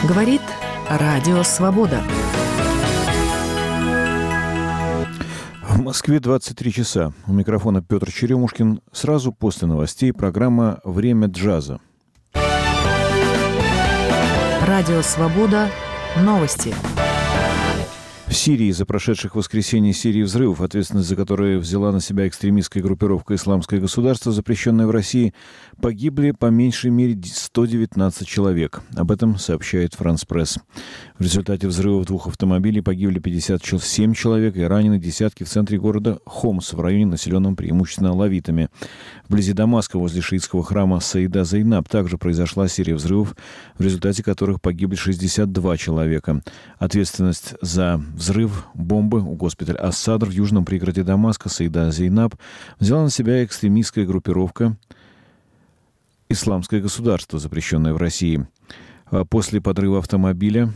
Говорит Радио Свобода. В Москве 23 часа. У микрофона Петр Черемушкин. Сразу после новостей программа «Время джаза». Радио Свобода. Новости. В Сирии за прошедших воскресенье серии взрывов, ответственность за которые взяла на себя экстремистская группировка «Исламское государство», запрещенное в России, погибли по меньшей мере 119 человек. Об этом сообщает «Франс Пресс». В результате взрывов двух автомобилей погибли 57 человек и ранены десятки в центре города Хомс, в районе, населенном преимущественно алавитами. Вблизи Дамаска, возле шиитского храма Саида Зейнаб, также произошла серия взрывов, в результате которых погибли 62 человека. Ответственность за взрыв бомбы у госпиталя Ас-Садр в южном пригороде Дамаска Саида Зейнаб взяла на себя экстремистская группировка «Исламское государство», запрещенное в России. После подрыва автомобиля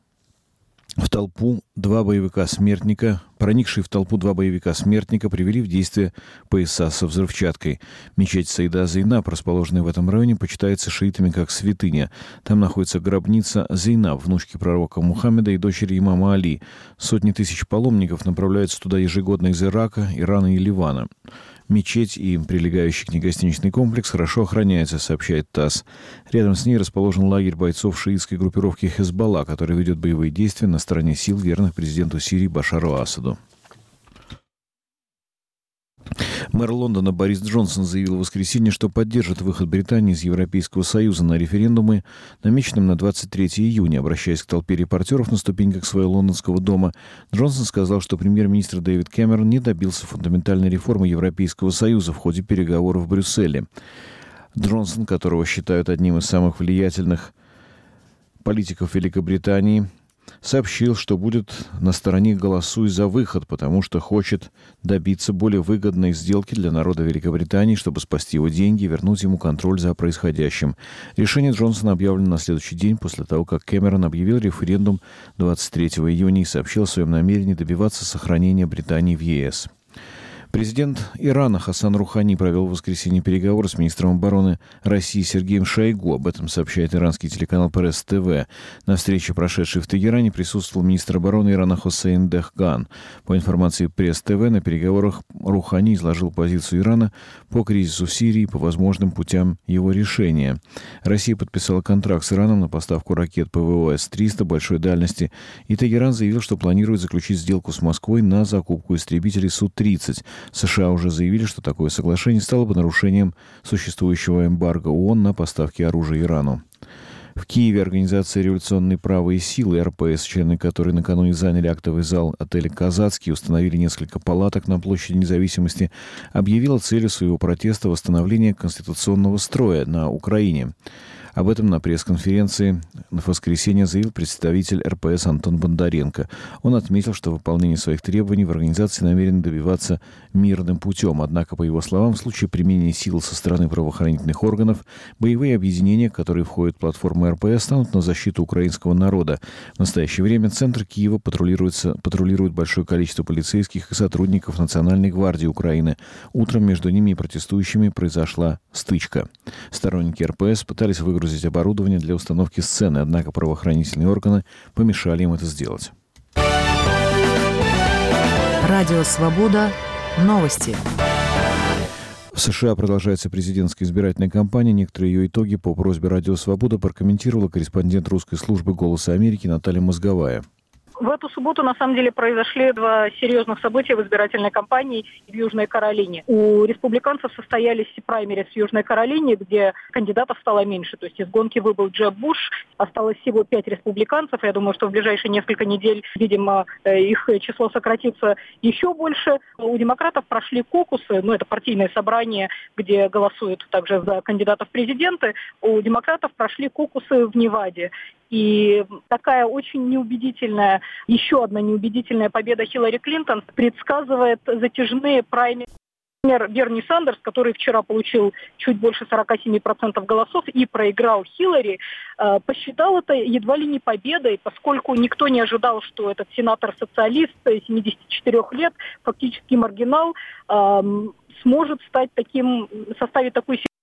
проникшие в толпу два боевика-смертника привели в действие пояса со взрывчаткой. Мечеть Саида Зейнаб, расположенная в этом районе, почитается шиитами как святыня. Там находится гробница Зейнаб, внучки пророка Мухаммеда и дочери имама Али. Сотни тысяч паломников направляются туда ежегодно из Ирака, Ирана и Ливана. Мечеть и прилегающий к ней гостиничный комплекс хорошо охраняется, сообщает ТАСС. Рядом с ней расположен лагерь бойцов шиитской группировки Хезболла, который ведет боевые действия на стороне сил, верных президенту Сирии Башару Асаду. Мэр Лондона Борис Джонсон заявил в воскресенье, что поддержит выход Британии из Европейского Союза на референдуме, намеченном на 23 июня. Обращаясь к толпе репортеров на ступеньках своего лондонского дома, Джонсон сказал, что премьер-министр Дэвид Кэмерон не добился фундаментальной реформы Европейского Союза в ходе переговоров в Брюсселе. Джонсон, которого считают одним из самых влиятельных политиков Великобритании, сообщил, что будет на стороне «голосуй за выход», потому что хочет добиться более выгодной сделки для народа Великобритании, чтобы спасти его деньги и вернуть ему контроль за происходящим. Решение Джонсона объявлено на следующий день после того, как Кэмерон объявил референдум 23 июня и сообщил о своем намерении добиваться сохранения Британии в ЕС. Президент Ирана Хасан Рухани провел в воскресенье переговоры с министром обороны России Сергеем Шойгу. Об этом сообщает иранский телеканал Пресс ТВ. На встрече, прошедшей в Тегеране, присутствовал министр обороны Ирана Хосейн Дехган. По информации Пресс ТВ, на переговорах Рухани изложил позицию Ирана по кризису в Сирии и по возможным путям его решения. Россия подписала контракт с Ираном на поставку ракет ПВО С-300 большой дальности, и Тегеран заявил, что планирует заключить сделку с Москвой на закупку истребителей Су-30. США уже заявили, что такое соглашение стало бы нарушением существующего эмбарго ООН на поставки оружия Ирану. В Киеве Организация «Революционные права и силы» РПС, члены которой накануне заняли актовый зал отеля «Казацкий», установили несколько палаток на площади Независимости, объявила целью своего протеста восстановление конституционного строя на Украине. Об этом на пресс-конференции в воскресенье заявил представитель РПС Антон Бондаренко. Он отметил, что выполнение своих требований в организации намерены добиваться мирным путем. Однако, по его словам, в случае применения сил со стороны правоохранительных органов, боевые объединения, которые входят в платформу РПС, станут на защиту украинского народа. В настоящее время центр Киева патрулирует большое количество полицейских и сотрудников Национальной гвардии Украины. Утром между ними и протестующими произошла стычка. Сторонники РПС пытались выгрузить оборудование для установки сцены, однако правоохранительные органы помешали им это сделать. Радио Свобода. Новости. В США продолжается президентская избирательная кампания. Некоторые ее итоги по просьбе Радио Свобода прокомментировала корреспондент русской службы «Голоса Америки» Наталья Мозговая. В эту субботу, на самом деле, произошли два серьезных события в избирательной кампании в Южной Каролине. У республиканцев состоялись праймерис в Южной Каролине, где кандидатов стало меньше. То есть из гонки выбыл Джеб Буш. Осталось всего 5 республиканцев. Я думаю, что в ближайшие несколько недель, видимо, их число сократится еще больше. У демократов прошли кокусы, это партийное собрание, где голосуют также за кандидатов в президенты. У демократов прошли кокусы в Неваде. И такая очень неубедительная, еще одна неубедительная победа Хиллари Клинтон предсказывает затяжные праймерис. Например, Берни Сандерс, который вчера получил чуть больше 47% голосов и проиграл Хиллари, посчитал это едва ли не победой, поскольку никто не ожидал, что этот сенатор-социалист 74 лет, фактически маргинал, сможет составить такую